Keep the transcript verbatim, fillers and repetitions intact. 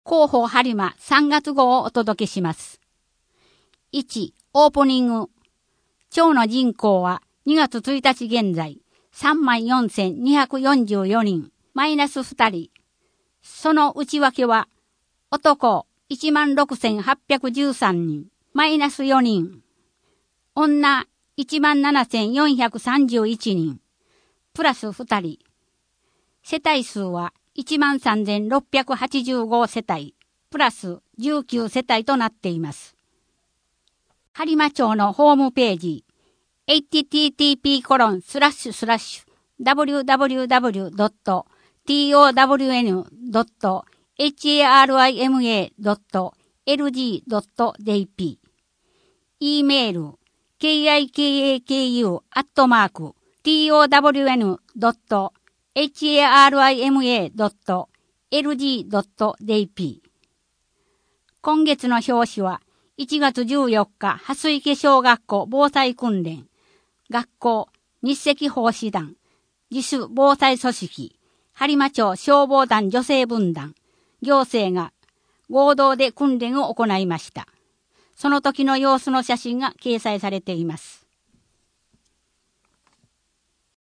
広報播磨さんがつ号をお届けします。いち、オープニング。町の人口はにがつついたち現在 さんまんよんせんにひゃくよんじゅうよにん、マイナスふたり。その内訳は、男 いちまんろくせんはっぴゃくじゅうさんにん、マイナスよにん。女 いちまんななせんよんひゃくさんじゅういちにん、プラスふたり。世帯数はいちまんさんぜんろっぴゃくはちじゅうご世帯、プラスじゅうきゅう世帯となっています。播磨町のホームページ、エイチティーティーピーコロンスラッシュスラッシュダブリューダブリューダブリュードットトワンドットエイチエーアールアイエムエードットエルジードットジェーピー、 E メール ケーアイケーエーケーユー アットマーク トワンドットエイチエーアールアイエムエードットエルジードットジェーピー。 今月の表紙はいちがつじゅうよっか、蓮池小学校防災訓練、学校日赤奉仕団、自主防災組織、播磨町消防団女性分団、行政が合同で訓練を行いました。その時の様子の写真が掲載されています。